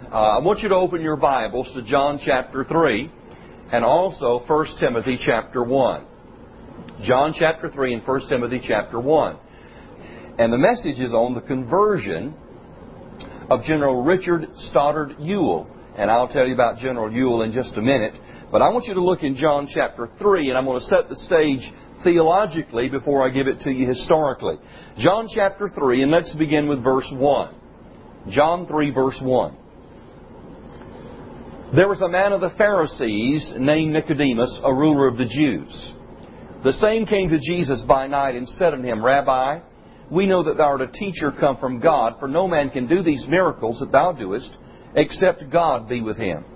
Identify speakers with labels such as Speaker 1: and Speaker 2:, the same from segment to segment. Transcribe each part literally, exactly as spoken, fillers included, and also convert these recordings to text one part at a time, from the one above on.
Speaker 1: Uh, I want you to open your Bibles to John chapter three and also First Timothy chapter one. John chapter three and First Timothy chapter one. And the message is on the conversion of General Richard Stoddard Ewell. And I'll tell you about General Ewell in just a minute. But I want you to look in John chapter three, and I'm going to set the stage theologically before I give it to you historically. John chapter three, and let's begin with verse one. John three, verse one. There was a man of the Pharisees named Nicodemus, a ruler of the Jews. The same came to Jesus by night and said unto him, Rabbi, we know that thou art a teacher come from God, for no man can do these miracles that thou doest, except God be with him.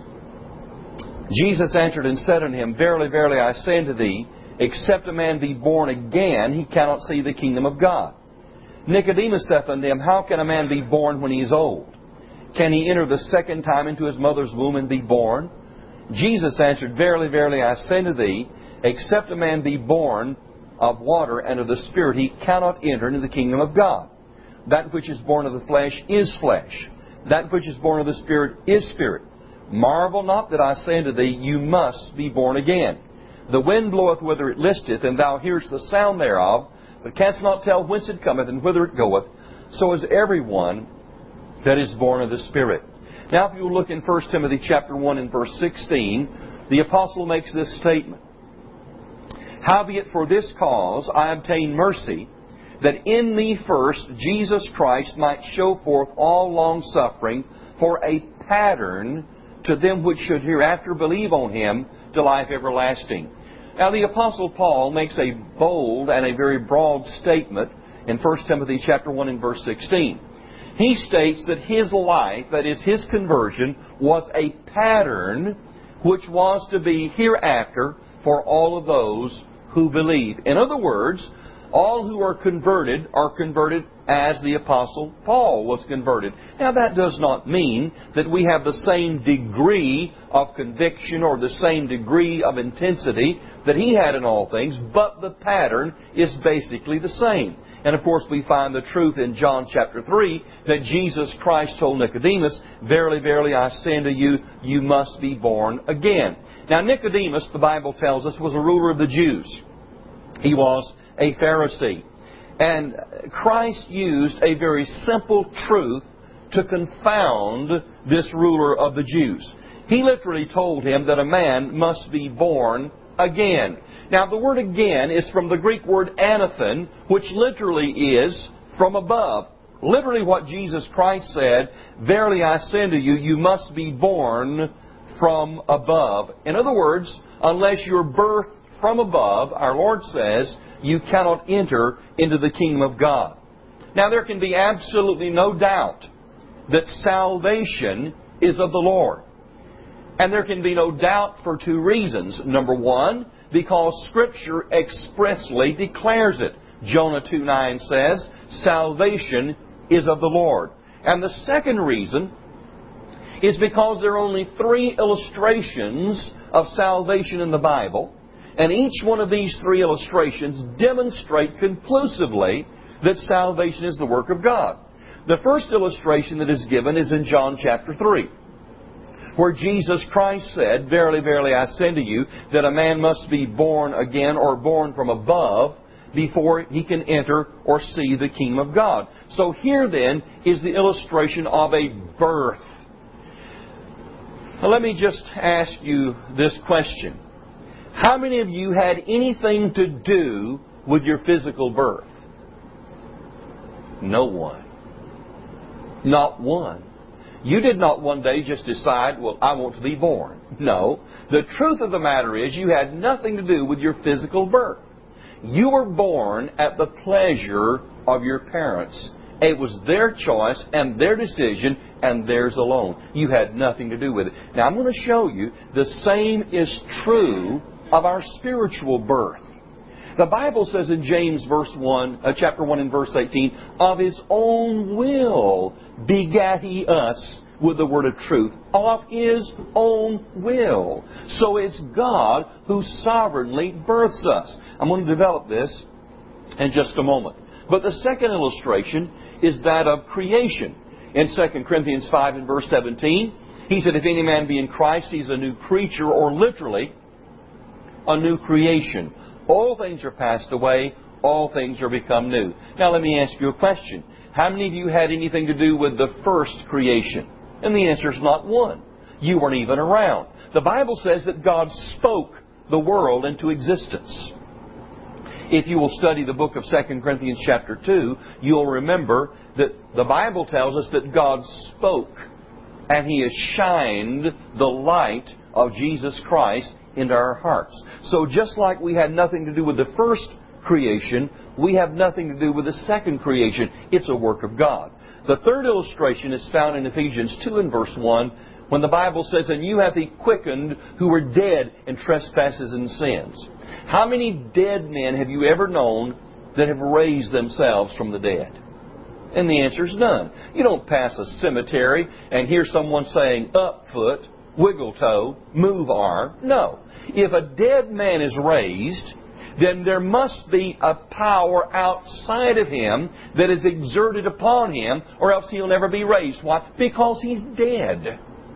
Speaker 1: Jesus answered and said unto him, Verily, verily, I say unto thee, except a man be born again, he cannot see the kingdom of God. Nicodemus saith unto him, How can a man be born when he is old? Can he enter the second time into his mother's womb and be born? Jesus answered, Verily, verily, I say unto thee, except a man be born of water and of the Spirit, he cannot enter into the kingdom of God. That which is born of the flesh is flesh. That which is born of the Spirit is spirit. Marvel not that I say unto thee, You must be born again. The wind bloweth whither it listeth, and thou hearest the sound thereof, but canst not tell whence it cometh and whither it goeth. So is everyone that is born of the Spirit. Now if you will look in First Timothy chapter one and verse sixteen, the apostle makes this statement. Howbeit for this cause I obtain mercy, that in me first Jesus Christ might show forth all long-suffering for a pattern to them which should hereafter believe on Him to life everlasting. Now the Apostle Paul makes a bold and a very broad statement in First Timothy chapter one and verse sixteen. He states that his life, that is his conversion, was a pattern which was to be hereafter for all of those who believe. In other words, all who are converted are converted as the Apostle Paul was converted. Now that does not mean that we have the same degree of conviction or the same degree of intensity that he had in all things, but the pattern is basically the same. And of course we find the truth in John chapter three that Jesus Christ told Nicodemus, Verily, verily, I say unto you, you must be born again. Now Nicodemus, the Bible tells us, was a ruler of the Jews. He was a Pharisee. And Christ used a very simple truth to confound this ruler of the Jews. He literally told him that a man must be born again. Now the word again is from the Greek word anathen, which literally is from above. Literally what Jesus Christ said, Verily I say unto you, you must be born from above. In other words, unless you're birthed from above, our Lord says, you cannot enter into the kingdom of God. Now there can be absolutely no doubt that salvation is of the Lord. And there can be no doubt for two reasons. Number one, because Scripture expressly declares it. Jonah two nine says, salvation is of the Lord. And the second reason is because there are only three illustrations of salvation in the Bible. And each one of these three illustrations demonstrate conclusively that salvation is the work of God. The first illustration that is given is in John chapter three, where Jesus Christ said, Verily, verily, I say unto you, that a man must be born again or born from above before he can enter or see the kingdom of God. So here then is the illustration of a birth. Now let me just ask you this question. How many of you had anything to do with your physical birth? No one. Not one. You did not one day just decide, well, I want to be born. No. The truth of the matter is you had nothing to do with your physical birth. You were born at the pleasure of your parents. It was their choice and their decision and theirs alone. You had nothing to do with it. Now I'm going to show you the same is true of our spiritual birth. The Bible says in James verse one, uh, chapter one and verse eighteen, of His own will begat He us with the word of truth. Of His own will. So it's God who sovereignly births us. I'm going to develop this in just a moment. But the second illustration is that of creation. In Second Corinthians five and verse seventeen, he said, if any man be in Christ, he's a new creature, or literally, a new creation. All things are passed away, all things are become new. Now let me ask you a question. How many of you had anything to do with the first creation? And the answer is not one. You weren't even around. The Bible says that God spoke the world into existence. If you will study the book of Second Corinthians chapter two, you'll remember that the Bible tells us that God spoke and He has shined the light of Jesus Christ into our hearts. So just like we had nothing to do with the first creation, we have nothing to do with the second creation. It's a work of God. The third illustration is found in Ephesians two and verse one, when the Bible says, and you hath He quickened who were dead in trespasses and sins. How many dead men have you ever known that have raised themselves from the dead? And the answer is none. You don't pass a cemetery and hear someone saying, up foot, wiggle toe, move arm. No. If a dead man is raised, then there must be a power outside of him that is exerted upon him, or else he'll never be raised. Why? Because he's dead.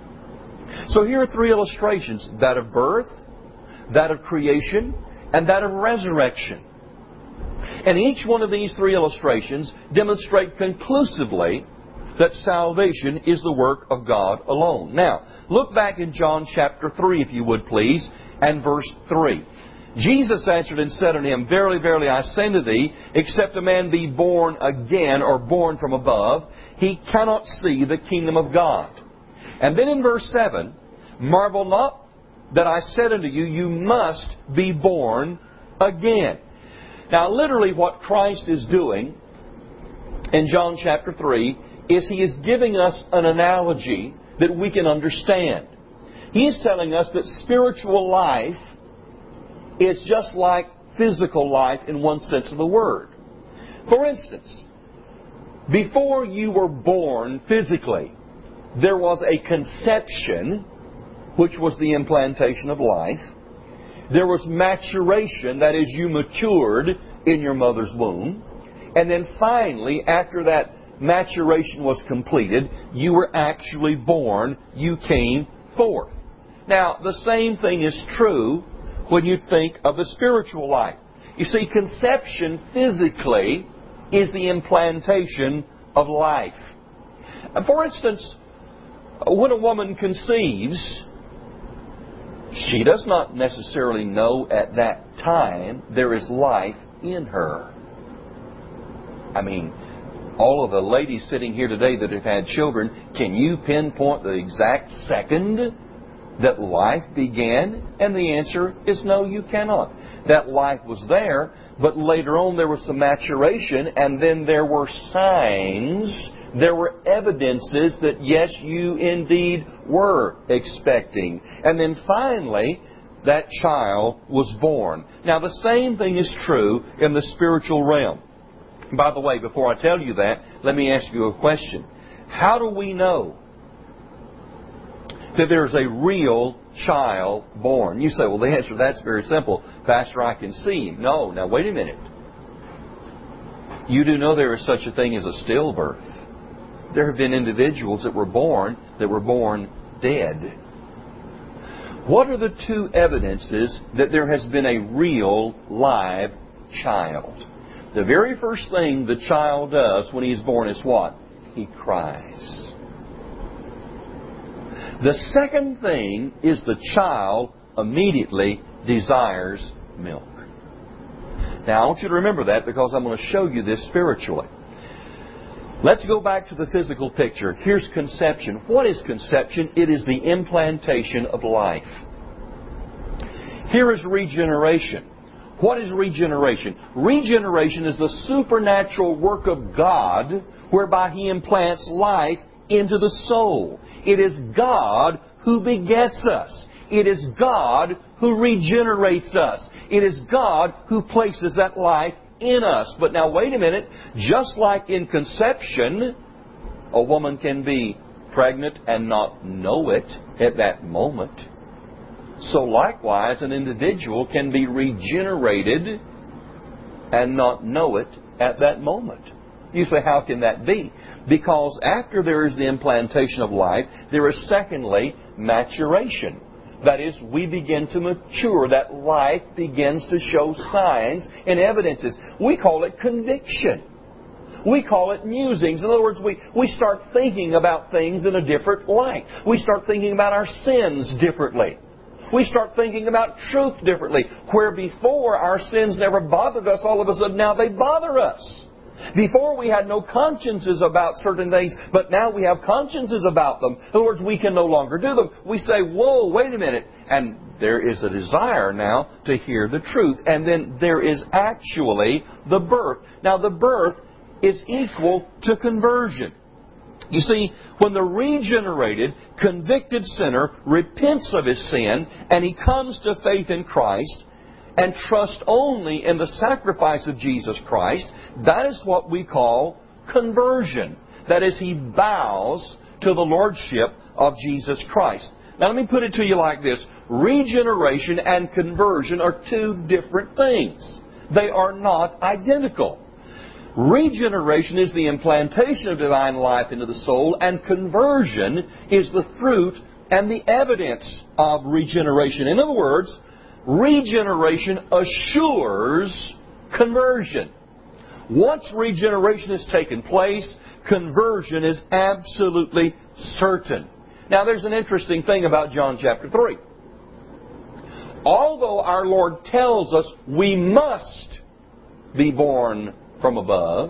Speaker 1: So here are three illustrations. That of birth, that of creation, and that of resurrection. And each one of these three illustrations demonstrate conclusively that salvation is the work of God alone. Now, look back in John chapter three, if you would please, and verse three. Jesus answered and said unto him, verily, verily, I say unto thee, except a man be born again, or born from above, he cannot see the kingdom of God. And then in verse seven, marvel not that I said unto you, you must be born again. Now, literally what Christ is doing in John chapter three is He is giving us an analogy that we can understand. He is telling us that spiritual life is just like physical life in one sense of the word. For instance, before you were born physically, there was a conception, which was the implantation of life. There was maturation, that is, you matured in your mother's womb. And then finally, after that maturation was completed, you were actually born, you came forth. Now, the same thing is true when you think of the spiritual life. You see, conception physically is the implantation of life. For instance, when a woman conceives, she does not necessarily know at that time there is life in her. I mean, all of the ladies sitting here today that have had children, can you pinpoint the exact second that life began? And the answer is no, you cannot. That life was there, but later on there was some maturation, and then there were signs, there were evidences that yes, you indeed were expecting. And then finally, that child was born. Now, the same thing is true in the spiritual realm. By the way, before I tell you that, let me ask you a question. How do we know that there's a real child born? You say, well, the answer to that's very simple. Pastor, I can see him. No, now wait a minute. You do know there is such a thing as a stillbirth. There have been individuals that were born that were born dead. What are the two evidences that there has been a real live child? The very first thing the child does when he's born is what? He cries. The second thing is the child immediately desires milk. Now, I want you to remember that because I'm going to show you this spiritually. Let's go back to the physical picture. Here's conception. What is conception? It is the implantation of life. Here is regeneration. What is regeneration? Regeneration is the supernatural work of God whereby He implants life into the soul. It is God who begets us. It is God who regenerates us. It is God who places that life in us. But now wait a minute. Just like in conception, a woman can be pregnant and not know it at that moment, so likewise an individual can be regenerated and not know it at that moment. You say, how can that be? Because after there is the implantation of life, there is secondly maturation. That is, we begin to mature. That life begins to show signs and evidences. We call it conviction. We call it musings. In other words, we, we start thinking about things in a different light. We start thinking about our sins differently. We start thinking about truth differently. Where before our sins never bothered us, all of a sudden now they bother us. Before we had no consciences about certain things, but now we have consciences about them. In other words, we can no longer do them. We say, whoa, wait a minute. And there is a desire now to hear the truth. And then there is actually the birth. Now the birth is equal to conversion. You see, when the regenerated, convicted sinner repents of his sin and he comes to faith in Christ and trusts only in the sacrifice of Jesus Christ, that is what we call conversion. That is, he bows to the lordship of Jesus Christ. Now let me put it to you like this. Regeneration and conversion are two different things. They are not identical. Regeneration is the implantation of divine life into the soul, and conversion is the fruit and the evidence of regeneration. In other words, regeneration assures conversion. Once regeneration has taken place, conversion is absolutely certain. Now there's an interesting thing about John chapter three. Although our Lord tells us we must be born from above,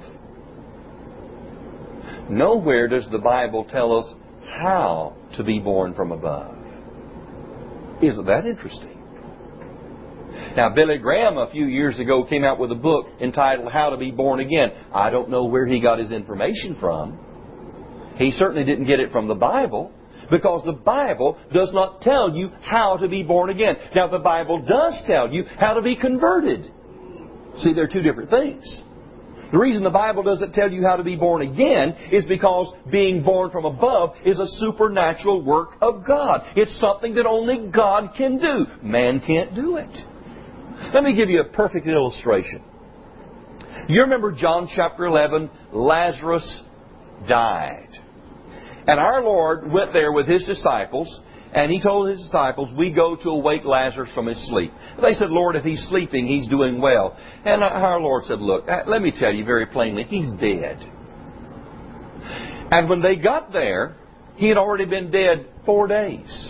Speaker 1: nowhere does the Bible tell us how to be born from above. Isn't that interesting? Now, Billy Graham a few years ago came out with a book entitled How to Be Born Again. I don't know where he got his information from. He certainly didn't get it from the Bible, because the Bible does not tell you how to be born again. Now, the Bible does tell you how to be converted. See, they're two different things. The reason the Bible doesn't tell you how to be born again is because being born from above is a supernatural work of God. It's something that only God can do. Man can't do it. Let me give you a perfect illustration. You remember John chapter eleven, Lazarus died. And our Lord went there with His disciples, and He told His disciples, we go to awake Lazarus from his sleep. They said, Lord, if he's sleeping, he's doing well. And our Lord said, look, let me tell you very plainly, he's dead. And when they got there, he had already been dead four days.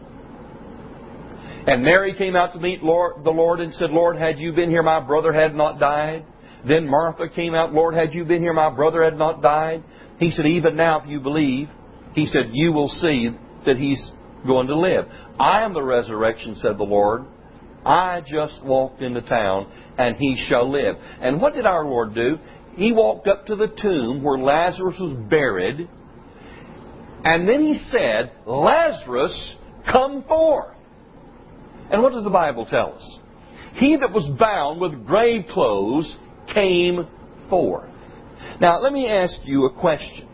Speaker 1: And Mary came out to meet Lord, the Lord and said, Lord, had you been here, my brother had not died. Then Martha came out, Lord, had you been here, my brother had not died. He said, even now, if you believe, He said, you will see that he's going to live. I am the resurrection, said the Lord. I just walked into town, and he shall live. And what did our Lord do? He walked up to the tomb where Lazarus was buried, and then He said, Lazarus, come forth. And what does the Bible tell us? He that was bound with grave clothes came forth. Now, let me ask you a question.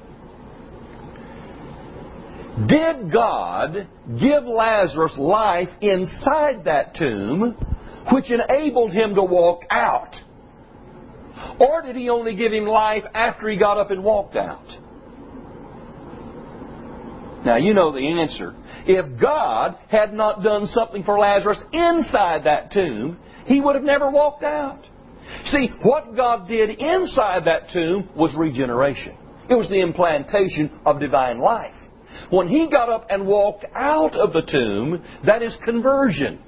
Speaker 1: Did God give Lazarus life inside that tomb, which enabled him to walk out? Or did He only give him life after he got up and walked out? Now, you know the answer. If God had not done something for Lazarus inside that tomb, he would have never walked out. See, what God did inside that tomb was regeneration. It was the implantation of divine life. When He got up and walked out of the tomb, that is conversion.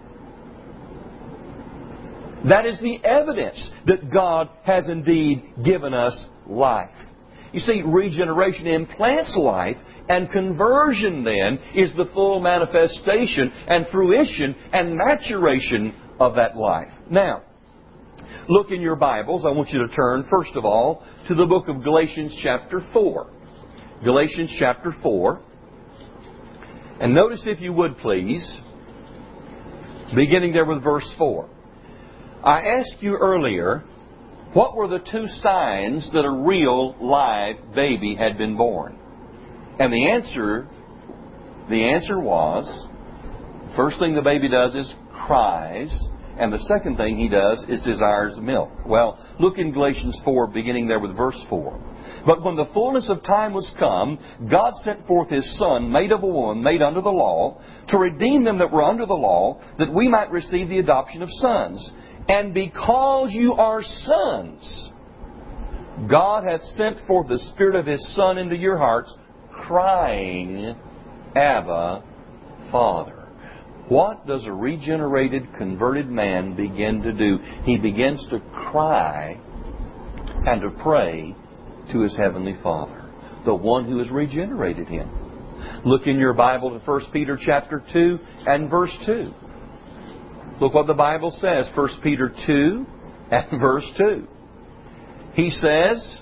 Speaker 1: That is the evidence that God has indeed given us life. You see, regeneration implants life, and conversion then is the full manifestation and fruition and maturation of that life. Now, look in your Bibles. I want you to turn, first of all, to the book of Galatians chapter four. Galatians chapter four. And notice, if you would please, beginning there with verse four. I asked you earlier, what were the two signs that a real live baby had been born? And the answer, the answer was, first thing the baby does is cries. And the second thing he does is desires milk. Well, look in Galatians four, beginning there with verse four. But when the fullness of time was come, God sent forth His Son, made of a woman, made under the law, to redeem them that were under the law, that we might receive the adoption of sons. And because you are sons, God hath sent forth the Spirit of His Son into your hearts, crying, Abba, Father. What does a regenerated, converted man begin to do? He begins to cry and to pray to his Heavenly Father, the one who has regenerated him. Look in your Bible to First Peter chapter two and verse two. Look what the Bible says, First Peter two and verse two. He says,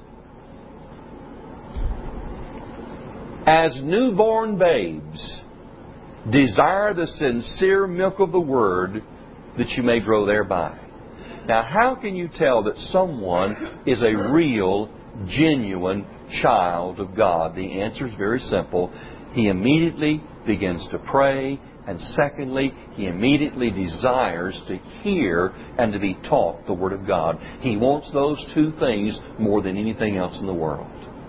Speaker 1: as newborn babes, desire the sincere milk of the Word, that you may grow thereby. Now, how can you tell that someone is a real, genuine child of God? The answer is very simple. He immediately begins to pray, and secondly, he immediately desires to hear and to be taught the Word of God. He wants those two things more than anything else in the world.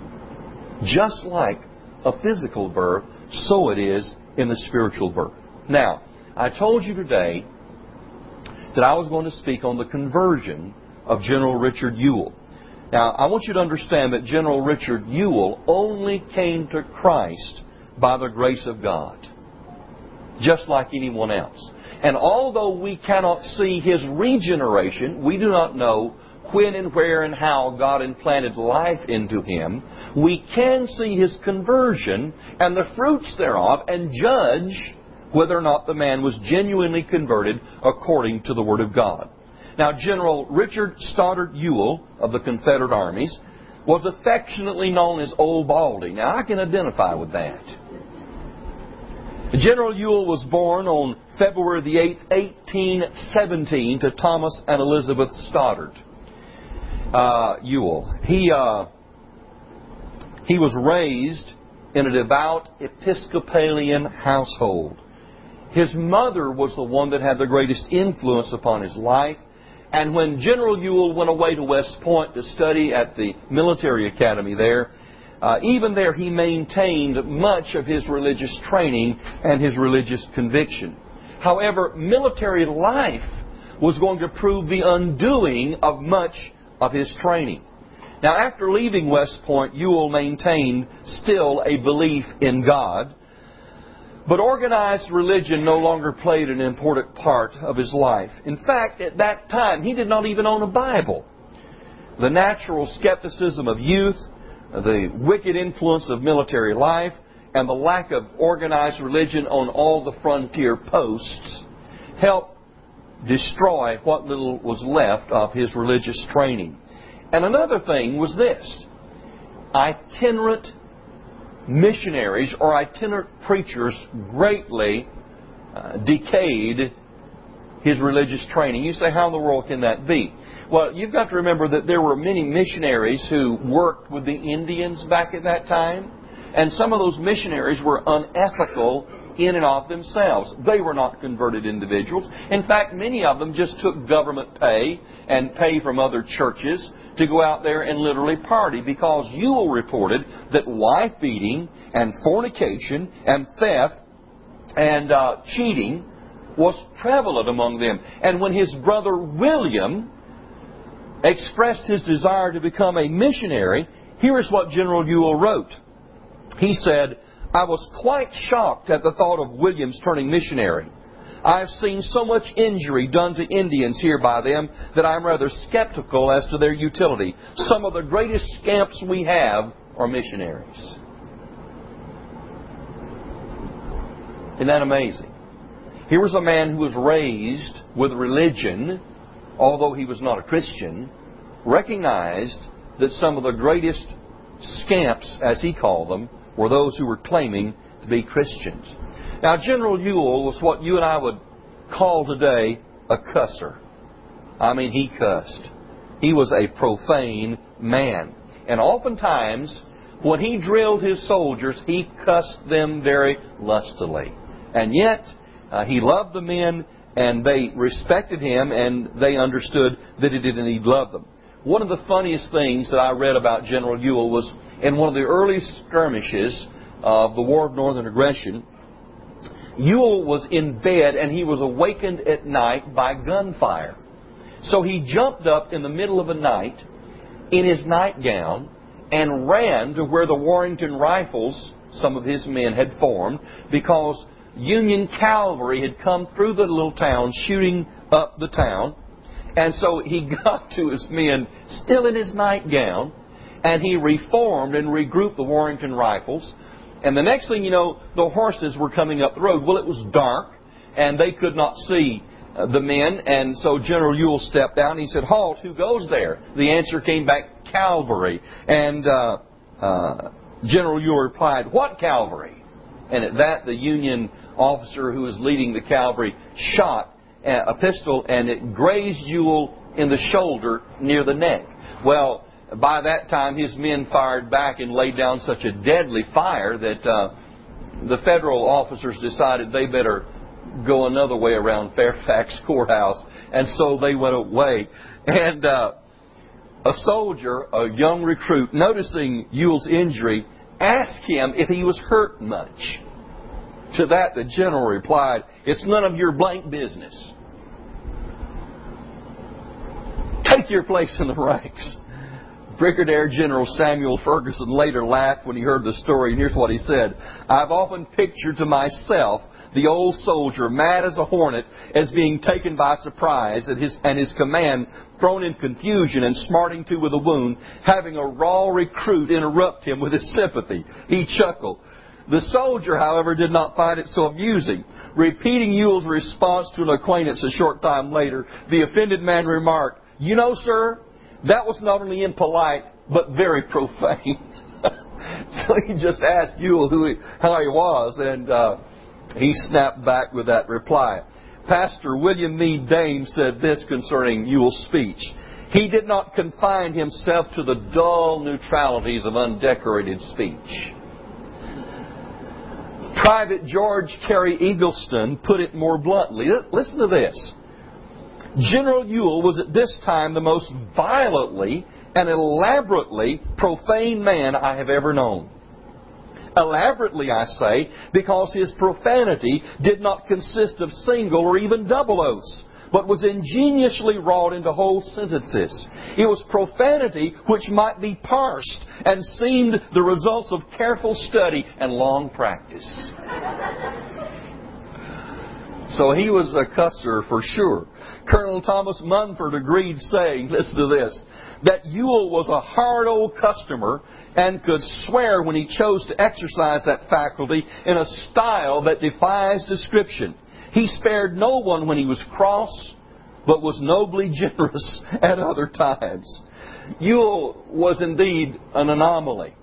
Speaker 1: Just like a physical birth, so it is in the spiritual birth. Now, I told you today that I was going to speak on the conversion of General Richard Ewell. Now, I want you to understand that General Richard Ewell only came to Christ by the grace of God, just like anyone else. And although we cannot see his regeneration, we do not know when and where and how God implanted life into him, we can see his conversion and the fruits thereof and judge whether or not the man was genuinely converted according to the Word of God. Now, General Richard Stoddard Ewell of the Confederate armies was affectionately known as Old Baldy. Now, I can identify with that. General Ewell was born on February the eighth, eighteen seventeen, to Thomas and Elizabeth Stoddard. Uh, Ewell. He uh, he was raised in a devout Episcopalian household. His mother was the one that had the greatest influence upon his life. And when General Ewell went away to West Point to study at the military academy there, uh, even there he maintained much of his religious training and his religious conviction. However, military life was going to prove the undoing of much of his training. Now, after leaving West Point, Ewell maintained still a belief in God, but organized religion no longer played an important part of his life. In fact, at that time, he did not even own a Bible. The natural skepticism of youth, the wicked influence of military life, and the lack of organized religion on all the frontier posts helped destroy what little was left of his religious training. And another thing was this: itinerant missionaries or itinerant preachers greatly uh, decayed his religious training. You say, how in the world can that be? Well, you've got to remember that there were many missionaries who worked with the Indians back at that time, and some of those missionaries were unethical in and of themselves. They were not converted individuals. In fact, many of them just took government pay and pay from other churches to go out there and literally party, because Ewell reported that wife-beating and fornication and theft and uh, cheating was prevalent among them. And when his brother William expressed his desire to become a missionary, here is what General Ewell wrote. He said, I was quite shocked at the thought of William's turning missionary. I have seen so much injury done to Indians here by them that I am rather skeptical as to their utility. Some of the greatest scamps we have are missionaries. Isn't that amazing? Here was a man who was raised with religion, although he was not a Christian, recognized that some of the greatest scamps, as he called them, were those who were claiming to be Christians. Now, General Ewell was what you and I would call today a cusser. I mean, he cussed. He was a profane man. And oftentimes, when he drilled his soldiers, he cussed them very lustily. And yet, uh, he loved the men And they respected him, and they understood that he did indeed love them. One of the funniest things that I read about General Ewell was in one of the early skirmishes of the War of Northern Aggression. Ewell was in bed, and he was awakened at night by gunfire. So he jumped up in the middle of the night in his nightgown and ran to where the Warrington Rifles, some of his men, had formed, because Union cavalry had come through the little town shooting up the town. And so he got to his men still in his nightgown, and he reformed and regrouped the Warrington Rifles. And the next thing you know, the horses were coming up the road. Well, it was dark, and they could not see uh, the men. And so General Ewell stepped out, and he said, "Halt, who goes there?" The answer came back, "Cavalry." And uh, uh, General Ewell replied, "What cavalry?" And at that, the Union officer who was leading the cavalry shot a pistol, and it grazed Ewell in the shoulder near the neck. Well, by that time, his men fired back and laid down such a deadly fire that uh, the federal officers decided they better go another way around Fairfax Courthouse, and so they went away. And uh, a soldier, a young recruit, noticing Ewell's injury, asked him if he was hurt much. To that, the general replied, "It's none of your blank business. Take your place in the ranks." Brigadier General Samuel Ferguson later laughed when he heard the story, and here's what he said: "I've often pictured to myself the old soldier, mad as a hornet, as being taken by surprise, and his, and his command thrown in confusion and smarting to with a wound, having a raw recruit interrupt him with his sympathy." He chuckled. The soldier, however, did not find it so amusing. Repeating Ewell's response to an acquaintance a short time later, the offended man remarked, "You know, sir, that was not only impolite, but very profane." So he just asked Ewell who he, how he was, and uh, he snapped back with that reply. Pastor William Meade Dame said this concerning Ewell's speech: "He did not confine himself to the dull neutralities of undecorated speech." Private George Carey Eagleston put it more bluntly. Listen to this. General Ewell was at this time the most violently and elaborately profane man I have ever known. Elaborately, I say, because his profanity did not consist of single or even double oaths, but was ingeniously wrought into whole sentences. It was profanity which might be parsed and seemed the results of careful study and long practice. So he was a cusser for sure. Colonel Thomas Munford agreed, saying, listen to this, that Ewell was a hard old customer and could swear when he chose to exercise that faculty in a style that defies description. He spared no one when he was cross, but was nobly generous at other times. Ewell was indeed an anomaly.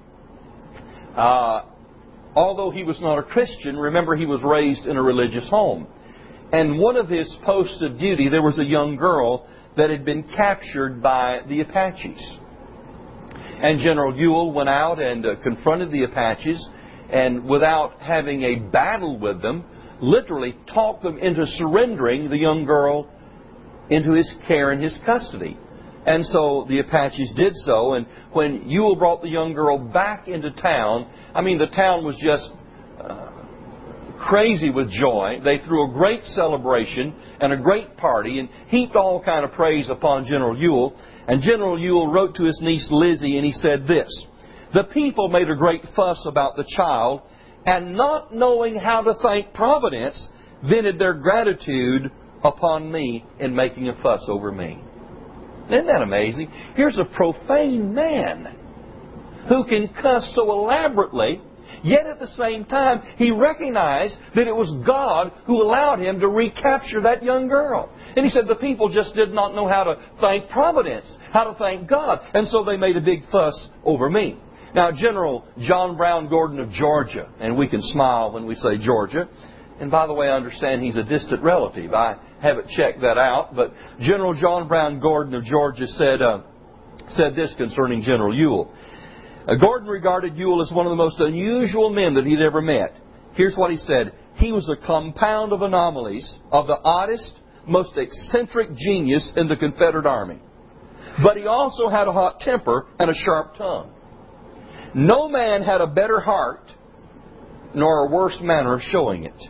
Speaker 1: Uh, although he was not a Christian, remember he was raised in a religious home. And one of his posts of duty, there was a young girl that had been captured by the Apaches. And General Ewell went out and uh, confronted the Apaches, and without having a battle with them, literally talked them into surrendering the young girl into his care and his custody. And so the Apaches did so, and when Ewell brought the young girl back into town, I mean, the town was just uh, crazy with joy. They threw a great celebration and a great party and heaped all kind of praise upon General Ewell. And General Ewell wrote to his niece Lizzie, and he said this: "The people made a great fuss about the child, and not knowing how to thank Providence, vented their gratitude upon me in making a fuss over me." Isn't that amazing? Here's a profane man who can cuss so elaborately, yet at the same time he recognized that it was God who allowed him to recapture that young girl. And he said the people just did not know how to thank Providence, how to thank God, and so they made a big fuss over me. Now, General John Brown Gordon of Georgia, and we can smile when we say Georgia, and by the way, I understand he's a distant relative. I haven't checked that out, but General John Brown Gordon of Georgia said uh, said this concerning General Ewell. Uh, Gordon regarded Ewell as one of the most unusual men that he'd ever met. Here's what he said: he was a compound of anomalies, of the oddest, most eccentric genius in the Confederate Army. But he also had a hot temper and a sharp tongue. No man had a better heart, nor a worse manner of showing it.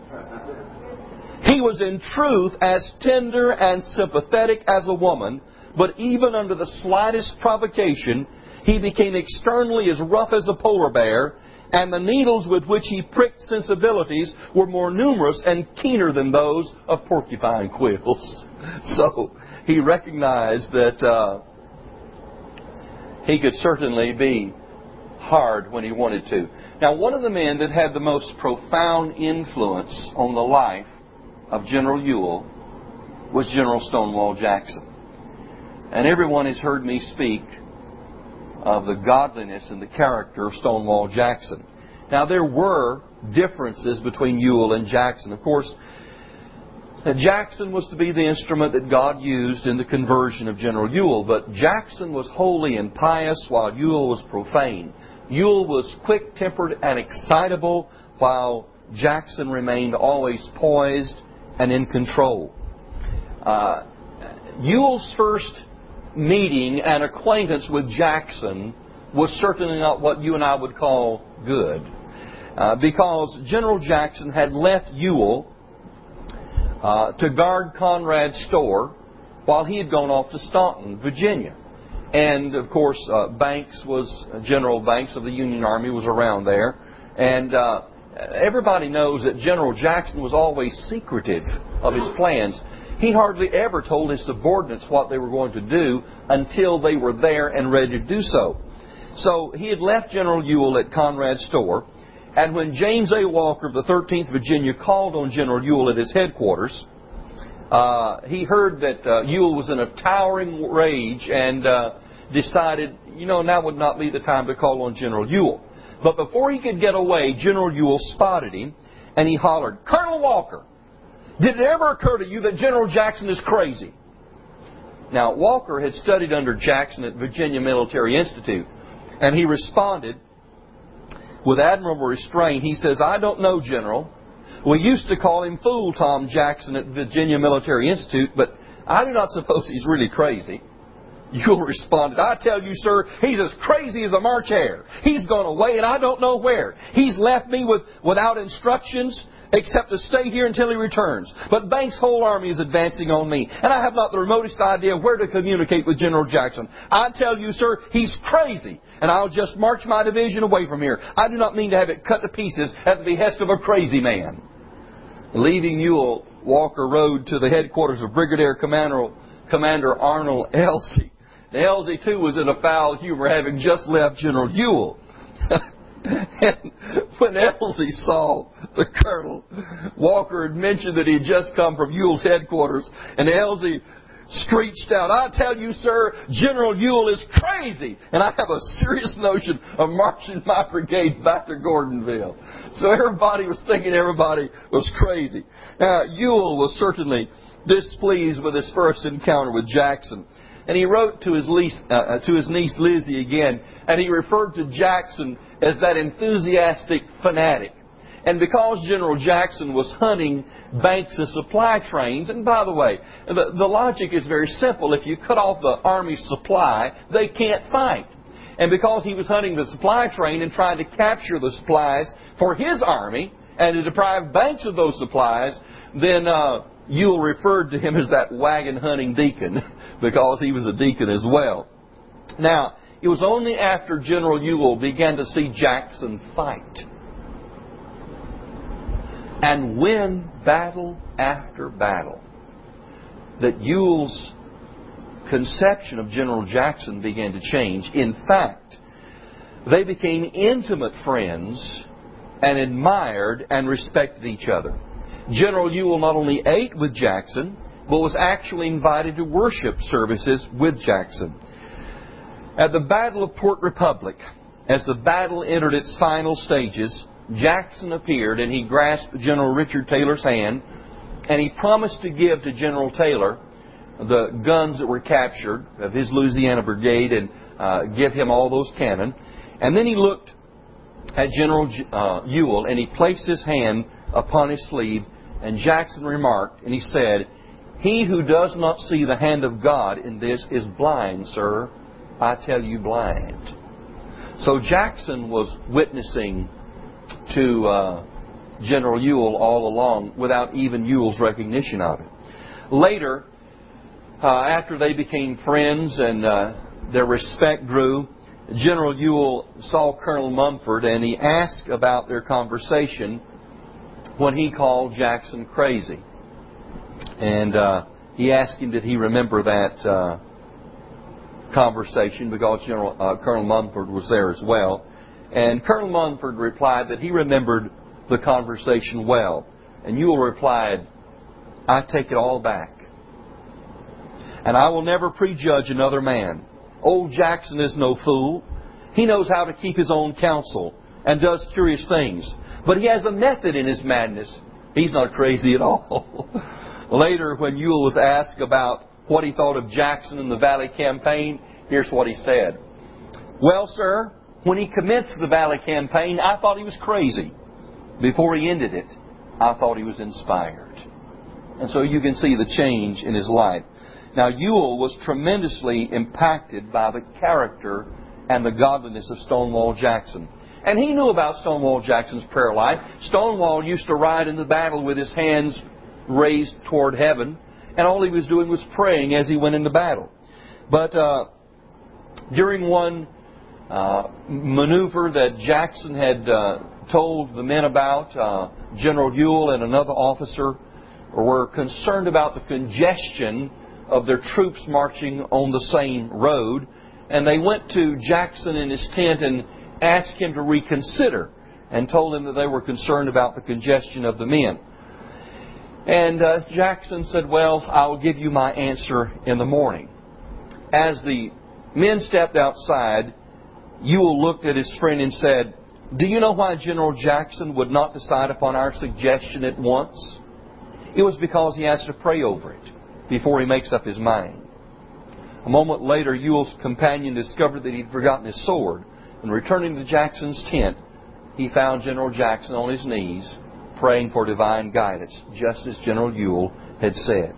Speaker 1: He was in truth as tender and sympathetic as a woman, but even under the slightest provocation, he became externally as rough as a polar bear, and the needles with which he pricked sensibilities were more numerous and keener than those of porcupine quills. So he recognized that uh, he could certainly be hard when he wanted to. Now, one of the men that had the most profound influence on the life of General Ewell was General Stonewall Jackson. And everyone has heard me speak of the godliness and the character of Stonewall Jackson. Now, there were differences between Ewell and Jackson. Of course, Jackson was to be the instrument that God used in the conversion of General Ewell, but Jackson was holy and pious while Ewell was profane. Ewell was quick-tempered and excitable, while Jackson remained always poised and in control. Uh, Ewell's first meeting and acquaintance with Jackson was certainly not what you and I would call good. Uh, because General Jackson had left Ewell uh, to guard Conrad's store while he had gone off to Staunton, Virginia. And, of course, uh, Banks was, General Banks of the Union Army was around there. And uh, everybody knows that General Jackson was always secretive of his plans. He hardly ever told his subordinates what they were going to do until they were there and ready to do so. So he had left General Ewell at Conrad's store, and when James A. Walker of the thirteenth Virginia called on General Ewell at his headquarters, uh, he heard that uh, Ewell was in a towering rage and uh, decided, you know, now would not be the time to call on General Ewell. But before he could get away, General Ewell spotted him, and he hollered, "Colonel Walker, did it ever occur to you that General Jackson is crazy?" Now, Walker had studied under Jackson at Virginia Military Institute, and he responded with admirable restraint. He says, "I don't know, General. We used to call him Fool Tom Jackson at Virginia Military Institute, but I do not suppose he's really crazy." Ewell responded, "I tell you, sir, he's as crazy as a March hare. He's gone away and I don't know where. He's left me with without instructions except to stay here until he returns. But Banks' whole army is advancing on me, and I have not the remotest idea where to communicate with General Jackson. I tell you, sir, he's crazy, and I'll just march my division away from here. I do not mean to have it cut to pieces at the behest of a crazy man." Leaving Ewell, Walker rode to the headquarters of Brigadier Commander, Commander Arnold Elzey. Now, Elzey, too, was in a foul humor, having just left General Ewell. And when Elzey saw the colonel, Walker had mentioned that he had just come from Ewell's headquarters, and Elzey screeched out, "I tell you, sir, General Ewell is crazy, and I have a serious notion of marching my brigade back to Gordonville." So everybody was thinking everybody was crazy. Now, Ewell was certainly displeased with his first encounter with Jackson. And he wrote to his, niece, uh, to his niece Lizzie again, and he referred to Jackson as that enthusiastic fanatic. And because General Jackson was hunting Banks' supply trains, and by the way, the, the logic is very simple. If you cut off the Army's supply, they can't fight. And because he was hunting the supply train and trying to capture the supplies for his army and to deprive Banks of those supplies, then uh, Ewell referred to him as that wagon-hunting deacon, because he was a deacon as well. Now, it was only after General Ewell began to see Jackson fight and win battle after battle that Ewell's conception of General Jackson began to change. In fact, they became intimate friends and admired and respected each other. General Ewell not only ate with Jackson, but was actually invited to worship services with Jackson. At the Battle of Port Republic, as the battle entered its final stages, Jackson appeared and he grasped General Richard Taylor's hand, and he promised to give to General Taylor the guns that were captured of his Louisiana brigade and uh, give him all those cannon. And then he looked at General uh, Ewell, and he placed his hand upon his sleeve, and Jackson remarked, and he said, "He who does not see the hand of God in this is blind, sir. I tell you, blind." So Jackson was witnessing to uh, General Ewell all along without even Ewell's recognition of it. Later, uh, after they became friends and uh, their respect grew, General Ewell saw Colonel Mumford, and he asked about their conversation when he called Jackson crazy. And uh, he asked him, did he remember that uh, conversation, because General uh, Colonel Mumford was there as well. And Colonel Mumford replied that he remembered the conversation well. And Ewell replied, "I take it all back. And I will never prejudge another man. Old Jackson is no fool. He knows how to keep his own counsel and does curious things. But he has a method in his madness. He's not crazy at all." Later, when Ewell was asked about what he thought of Jackson in the Valley Campaign, here's what he said. "Well, sir, when he commenced the Valley Campaign, I thought he was crazy. Before he ended it, I thought he was inspired." And so you can see the change in his life. Now, Ewell was tremendously impacted by the character and the godliness of Stonewall Jackson. And he knew about Stonewall Jackson's prayer life. Stonewall used to ride in the battle with his hands raised toward heaven, and all he was doing was praying as he went into battle. But uh, during one uh, maneuver that Jackson had uh, told the men about, uh, General Ewell and another officer were concerned about the congestion of their troops marching on the same road, and they went to Jackson in his tent and asked him to reconsider, and told him that they were concerned about the congestion of the men. And uh, Jackson said, "Well, I'll give you my answer in the morning." As the men stepped outside, Ewell looked at his friend and said, "Do you know why General Jackson would not decide upon our suggestion at once? It was because he has to pray over it before he makes up his mind." A moment later, Ewell's companion discovered that he'd forgotten his sword, and returning to Jackson's tent, he found General Jackson on his knees, praying for divine guidance, just as General Ewell had said.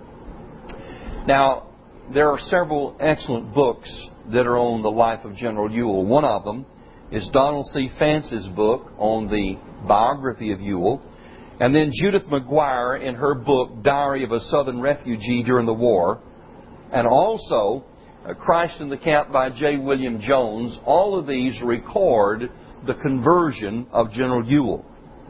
Speaker 1: Now, there are several excellent books that are on the life of General Ewell. One of them is Donald C. Fance's book on the biography of Ewell, and then Judith McGuire in her book, Diary of a Southern Refugee During the War, and also uh, Christ in the Camp by J. William Jones. All of these record the conversion of General Ewell.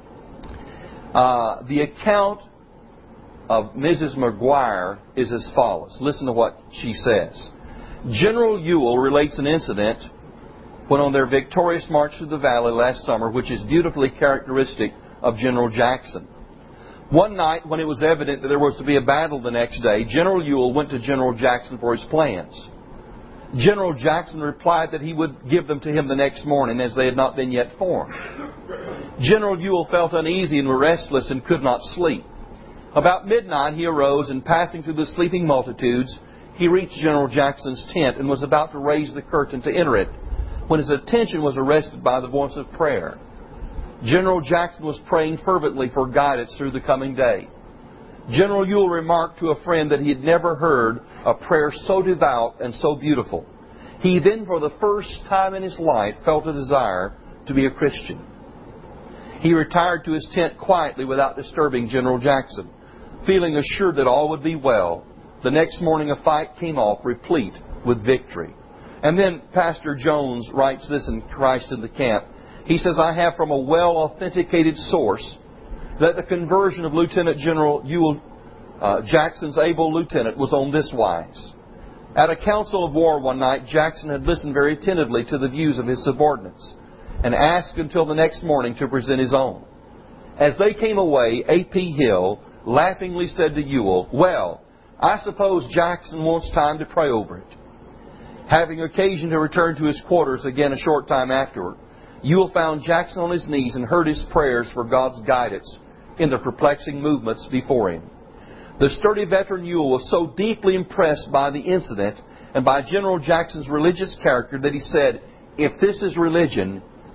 Speaker 1: Uh, the account of Missus McGuire is as follows. Listen to what she says. General Ewell relates an incident when on their victorious march through the valley last summer, which is beautifully characteristic of General Jackson. One night, when it was evident that there was to be a battle the next day, General Ewell went to General Jackson for his plans. General Jackson replied that he would give them to him the next morning, as they had not been yet formed. General Ewell felt uneasy and restless and could not sleep. About midnight he arose, and passing through the sleeping multitudes, he reached General Jackson's tent and was about to raise the curtain to enter it, when his attention was arrested by the voice of prayer. General Jackson was praying fervently for guidance through the coming day. General Ewell remarked to a friend that he had never heard a prayer so devout and so beautiful. He then, for the first time in his life, felt a desire to be a Christian. He retired to his tent quietly without disturbing General Jackson, feeling assured that all would be well. The next morning a fight came off, replete with victory. And then Pastor Jones writes this in Christ in the Camp. He says, "I have from a well-authenticated source that the conversion of Lieutenant General Ewell uh, Jackson's able lieutenant was on this wise. At a council of war one night, Jackson had listened very attentively to the views of his subordinates and asked until the next morning to present his own. As they came away, A P Hill laughingly said to Ewell, 'Well, I suppose Jackson wants time to pray over it.' Having occasion to return to his quarters again a short time afterward, Ewell found Jackson on his knees and heard his prayers for God's guidance in the perplexing movements before him. The sturdy veteran Ewell was so deeply impressed by the incident and by General Jackson's religious character that he said, 'If this is religion,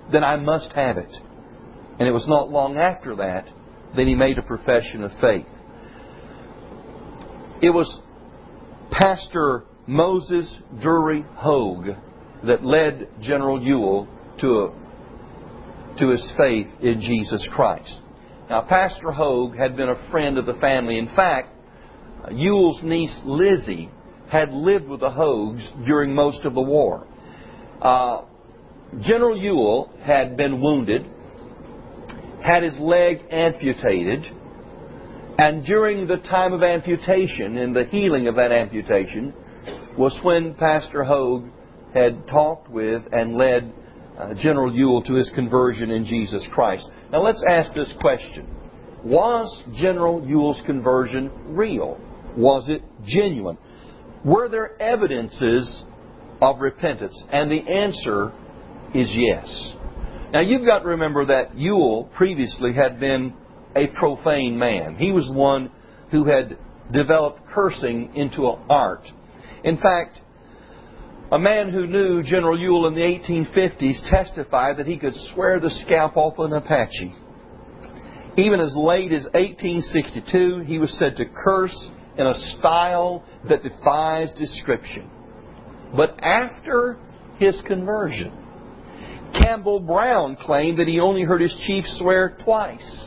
Speaker 1: then I must have it. And it was not long after that that he made a profession of faith. It was Pastor Moses Drury Hogue that led General Ewell to, a, to his faith in Jesus Christ. Now, Pastor Hogue had been a friend of the family. In fact, Ewell's niece Lizzie had lived with the Hogues during most of the war. Uh, General Ewell had been wounded, had his leg amputated, and during the time of amputation and the healing of that amputation was when Pastor Hogue had talked with and led uh, General Ewell to his conversion in Jesus Christ. Now let's ask this question. Was General Ewell's conversion real? Was it genuine? Were there evidences of repentance? And the answer is yes. Now you've got to remember that Ewell previously had been a profane man. He was one who had developed cursing into an art. In fact, a man who knew General Ewell in the eighteen fifties testified that he could swear the scalp off an Apache. Even as late as eighteen sixty-two, he was said to curse in a style that defies description. But after his conversion, Campbell Brown claimed that he only heard his chief swear twice.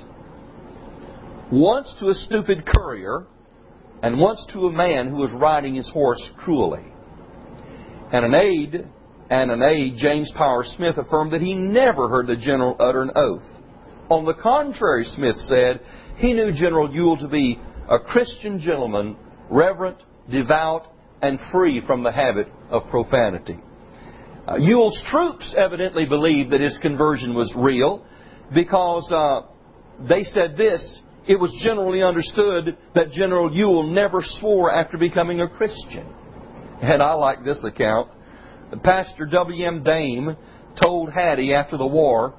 Speaker 1: Once to a stupid courier, and once to a man who was riding his horse cruelly. And an aide, and an aide, James Power Smith, affirmed that he never heard the general utter an oath. On the contrary, Smith said, he knew General Ewell to be a Christian gentleman, reverent, devout, and free from the habit of profanity. Uh, Ewell's troops evidently believed that his conversion was real because uh, they said this: it was generally understood that General Ewell never swore after becoming a Christian. And I like this account. Pastor W M Dame told Hattie after the war,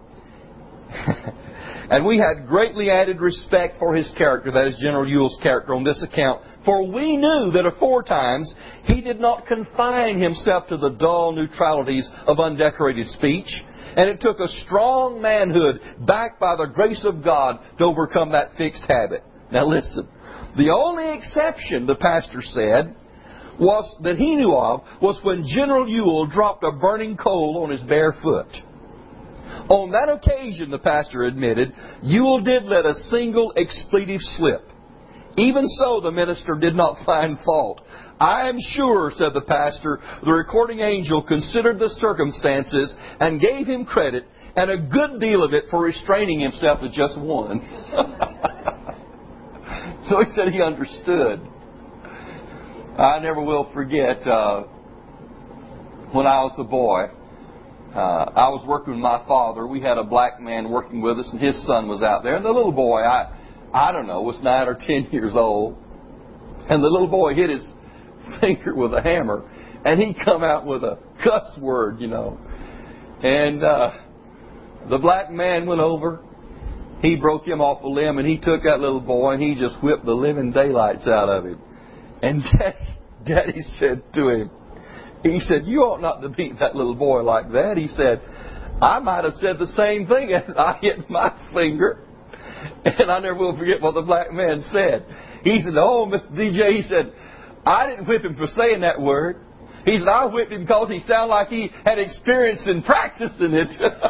Speaker 1: and we had greatly added respect for his character, that is General Ewell's character, on this account. For we knew that aforetimes he did not confine himself to the dull neutralities of undecorated speech, and it took a strong manhood backed by the grace of God to overcome that fixed habit. Now listen, the only exception, the pastor said, was that he knew of was when General Ewell dropped a burning coal on his bare foot. On that occasion, the pastor admitted, Ewell did let a single expletive slip. Even so, the minister did not find fault. I am sure, said the pastor, the recording angel considered the circumstances and gave him credit, and a good deal of it, for restraining himself to just one. So he said he understood. I never will forget uh, when I was a boy. Uh, I was working with my father. We had a black man working with us, and his son was out there. And the little boy, I, I don't know, was nine or ten years old. And the little boy hit his finger with a hammer, and he come out with a cuss word, you know. And uh, the black man went over. He broke him off a limb, and he took that little boy, and he just whipped the living daylights out of him. And Daddy, Daddy said to him, he said, you ought not to beat that little boy like that. He said, I might have said the same thing, and I hit my finger. And I never will forget what the black man said. He said, oh, Mister D J, he said, I didn't whip him for saying that word. He said, I whipped him because he sounded like he had experience in practicing it.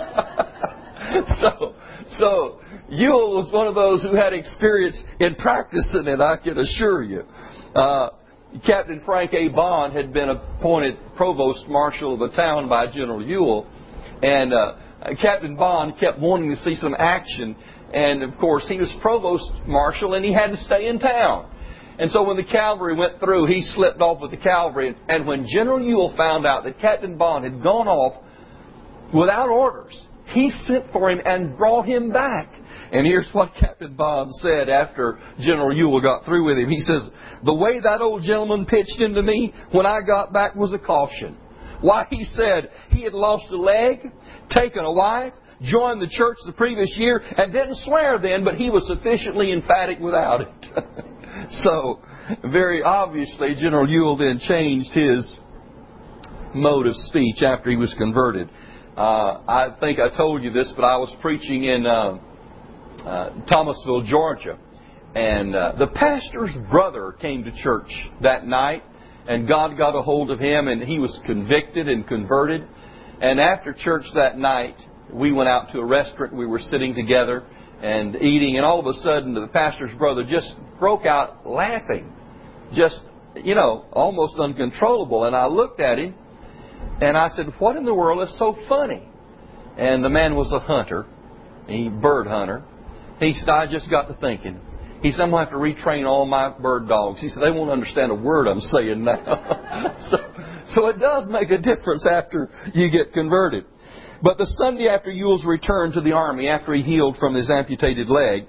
Speaker 1: so, so Ewell was one of those who had experience in practicing it, I can assure you. Uh, Captain Frank A. Bond had been appointed provost marshal of the town by General Ewell, and uh, Captain Bond kept wanting to see some action, and of course he was provost marshal and he had to stay in town. And so when the cavalry went through, he slipped off with the cavalry, and when General Ewell found out that Captain Bond had gone off without orders, he sent for him and brought him back. And here's what Captain Bond said after General Ewell got through with him. He says, the way that old gentleman pitched into me when I got back was a caution. Why, he said he had lost a leg, taken a wife, joined the church the previous year, and didn't swear then, but he was sufficiently emphatic without it. So, very obviously, General Ewell then changed his mode of speech after he was converted. uh, I think I told you this, but I was preaching in uh, uh, Thomasville, Georgia. And uh, the pastor's brother came to church that night, and God got a hold of him, and he was convicted and converted. And after church that night, we went out to a restaurant. We were sitting together and eating, and all of a sudden the pastor's brother just broke out laughing. Just, you know, almost uncontrollable. And I looked at him, and I said, "What in the world is so funny?" And the man was a hunter, a bird hunter. He said, "I just got to thinking." He said, "I'm going to have to retrain all my bird dogs." He said, "They won't understand a word I'm saying now." so, so it does make a difference after you get converted. But the Sunday after Ewell's return to the Army, after he healed from his amputated leg,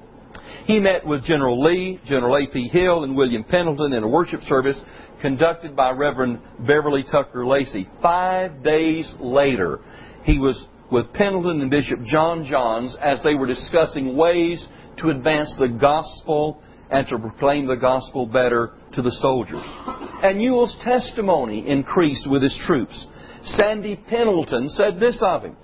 Speaker 1: he met with General Lee, General A P Hill, and William Pendleton in a worship service conducted by Reverend Beverly Tucker Lacey. Five days later, he was with Pendleton and Bishop John Johns as they were discussing ways to advance the gospel and to proclaim the gospel better to the soldiers. And Ewell's testimony increased with his troops. Sandy Pendleton said this of him.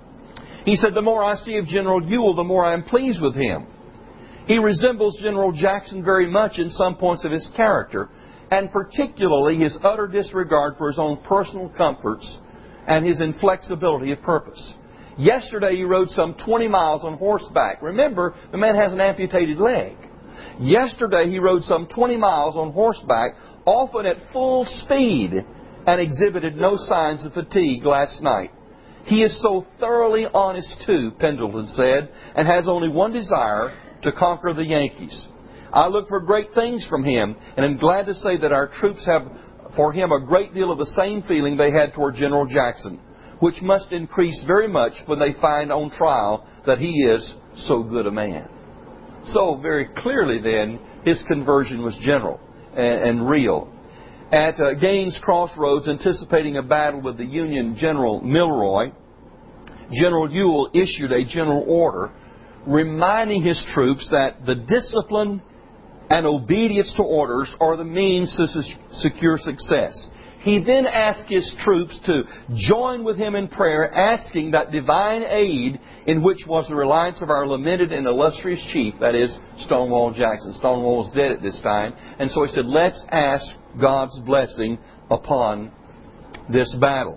Speaker 1: He said, "The more I see of General Ewell, the more I am pleased with him. He resembles General Jackson very much in some points of his character, and particularly his utter disregard for his own personal comforts and his inflexibility of purpose. Yesterday he rode some twenty miles on horseback." Remember, the man has an amputated leg. Yesterday he rode some twenty miles on horseback, often at full speed, and exhibited no signs of fatigue last night. "He is so thoroughly honest too," Pendleton said, "and has only one desire, to conquer the Yankees. I look for great things from him, and am glad to say that our troops have for him a great deal of the same feeling they had toward General Jackson, which must increase very much when they find on trial that he is so good a man." So very clearly then, his conversion was general and, and real. At uh, Gaines Crossroads, anticipating a battle with the Union General Milroy, General Ewell issued a general order reminding his troops that the discipline and obedience to orders are the means to secure success. He then asked his troops to join with him in prayer, asking that divine aid in which was the reliance of our lamented and illustrious chief, that is, Stonewall Jackson. Stonewall was dead at this time. And so he said, let's ask God's blessing upon this battle.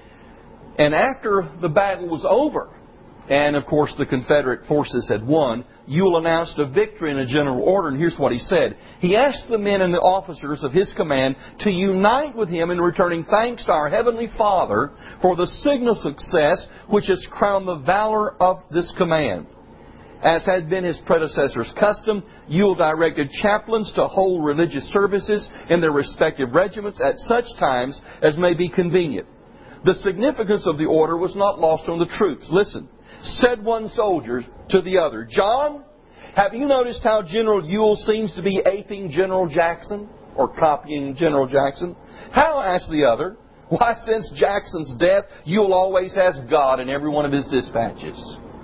Speaker 1: And after the battle was over, and of course the Confederate forces had won, Ewell announced a victory in a general order, and here's what he said. He asked the men and the officers of his command to unite with him in returning thanks to our Heavenly Father for the signal success which has crowned the valor of this command. As had been his predecessor's custom, Ewell directed chaplains to hold religious services in their respective regiments at such times as may be convenient. The significance of the order was not lost on the troops. Listen. Said one soldier to the other, "John, have you noticed how General Ewell seems to be aping General Jackson, or copying General Jackson?" "How?" asked the other. "Why, since Jackson's death, Ewell always has God in every one of his dispatches."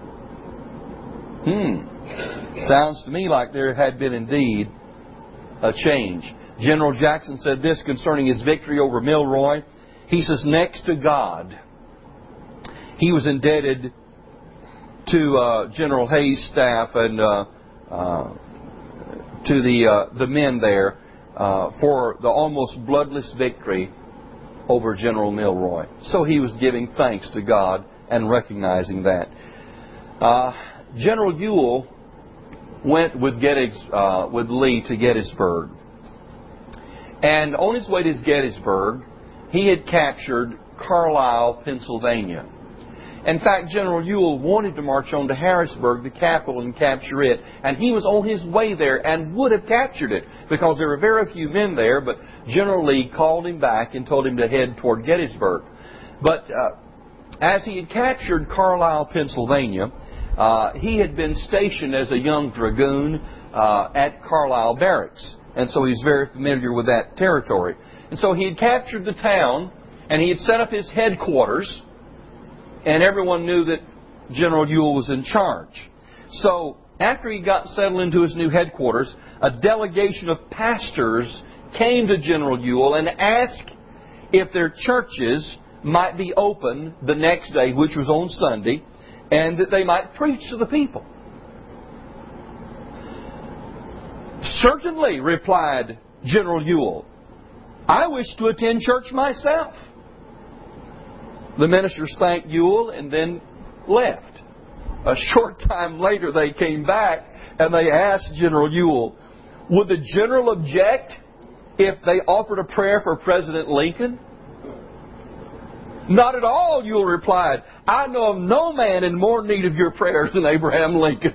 Speaker 1: Hmm. Sounds to me like there had been indeed a change. General Jackson said this concerning his victory over Milroy. He says, "Next to God, he was indebted to uh, General Hayes' staff and uh, uh, to the uh, the men there uh, for the almost bloodless victory over General Milroy." So he was giving thanks to God and recognizing that. Uh, General Ewell went with, Gettys, uh, with Lee to Gettysburg. And on his way to Gettysburg, he had captured Carlisle, Pennsylvania. In fact, General Ewell wanted to march on to Harrisburg, the capital, and capture it. And he was on his way there and would have captured it because there were very few men there. But General Lee called him back and told him to head toward Gettysburg. But uh, as he had captured Carlisle, Pennsylvania, uh, he had been stationed as a young dragoon uh, at Carlisle Barracks. And so he's very familiar with that territory. And so he had captured the town, and he had set up his headquarters. And everyone knew that General Ewell was in charge. So after he got settled into his new headquarters, a delegation of pastors came to General Ewell and asked if their churches might be open the next day, which was on Sunday, and that they might preach to the people. "Certainly," replied General Ewell, "I wish to attend church myself." The ministers thanked Ewell and then left. A short time later they came back and they asked General Ewell, would the General object if they offered a prayer for President Lincoln? "Not at all," Ewell replied. "I know of no man in more need of your prayers than Abraham Lincoln."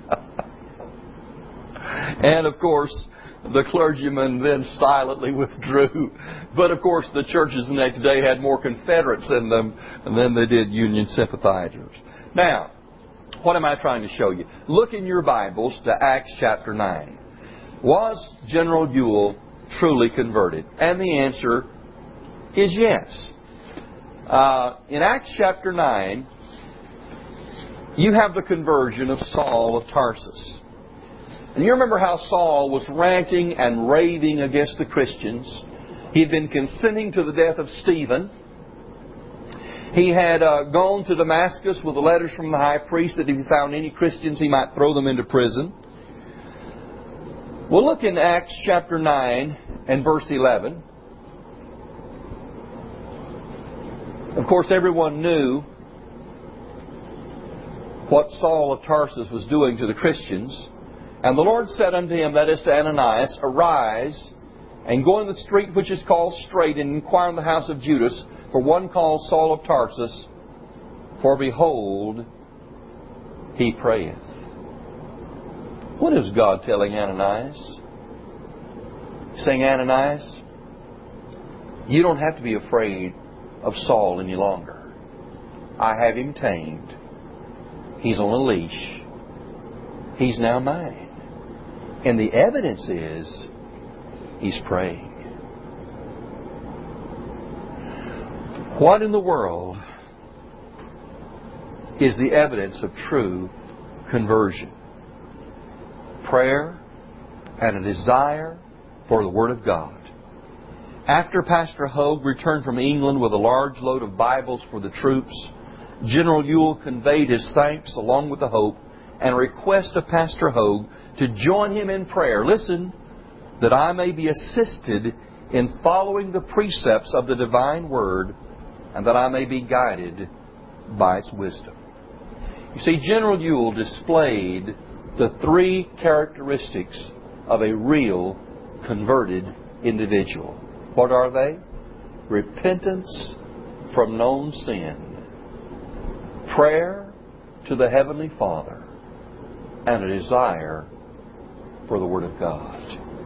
Speaker 1: And of course, the clergyman then silently withdrew. But of course, the churches the next day had more Confederates in them than they did Union sympathizers. Now, what am I trying to show you? Look in your Bibles to Acts chapter nine. Was General Ewell truly converted? And the answer is yes. Uh, in Acts chapter nine, you have the conversion of Saul of Tarsus. And you remember how Saul was ranting and raving against the Christians. He had been consenting to the death of Stephen. He had uh, gone to Damascus with the letters from the high priest that if he found any Christians, he might throw them into prison. We'll look in Acts chapter nine and verse eleven. Of course, everyone knew what Saul of Tarsus was doing to the Christians. "And the Lord said unto him," that is to Ananias, "Arise, and go in the street which is called Straight, and inquire in the house of Judas for one called Saul of Tarsus, for behold, he prayeth." What is God telling Ananias? He's saying, "Ananias, you don't have to be afraid of Saul any longer. I have him tamed. He's on a leash. He's now mine. And the evidence is, he's praying." What in the world is the evidence of true conversion? Prayer and a desire for the Word of God. After Pastor Hogue returned from England with a large load of Bibles for the troops, General Ewell conveyed his thanks along with the hope and request of Pastor Hogue to join him in prayer. Listen, "that I may be assisted in following the precepts of the divine Word, and that I may be guided by its wisdom." You see, General Ewell displayed the three characteristics of a real converted individual. What are they? Repentance from known sin, prayer to the Heavenly Father, and a desire for the Word of God.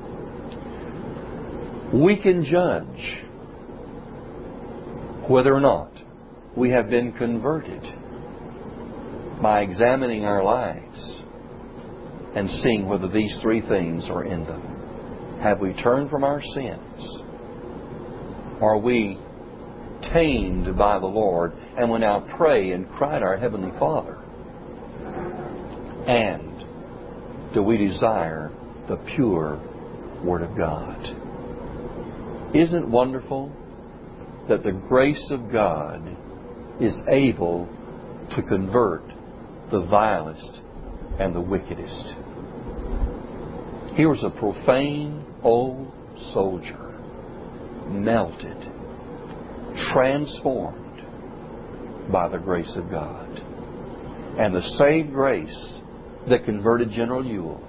Speaker 1: We can judge whether or not we have been converted by examining our lives and seeing whether these three things are in them. Have we turned from our sins? Are we tamed by the Lord and we now pray and cry to our Heavenly Father? And do we desire the pure Word of God? Isn't it wonderful that the grace of God is able to convert the vilest and the wickedest? Here was a profane old soldier, melted, transformed by the grace of God. And the same grace that converted General Ewell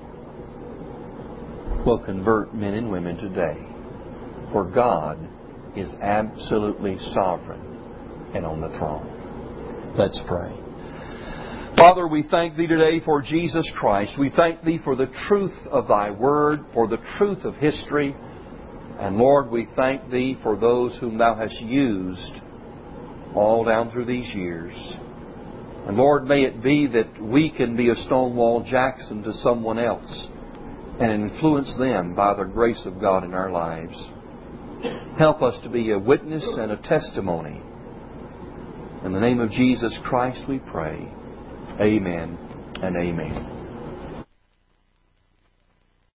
Speaker 1: will convert men and women today. For God is absolutely sovereign and on the throne. Let's pray. Father, we thank Thee today for Jesus Christ. We thank Thee for the truth of Thy Word, for the truth of history. And Lord, we thank Thee for those whom Thou hast used all down through these years. And Lord, may it be that we can be a Stonewall Jackson to someone else and influence them by the grace of God in our lives. Help us to be a witness and a testimony. In the name of Jesus Christ we pray. Amen and amen.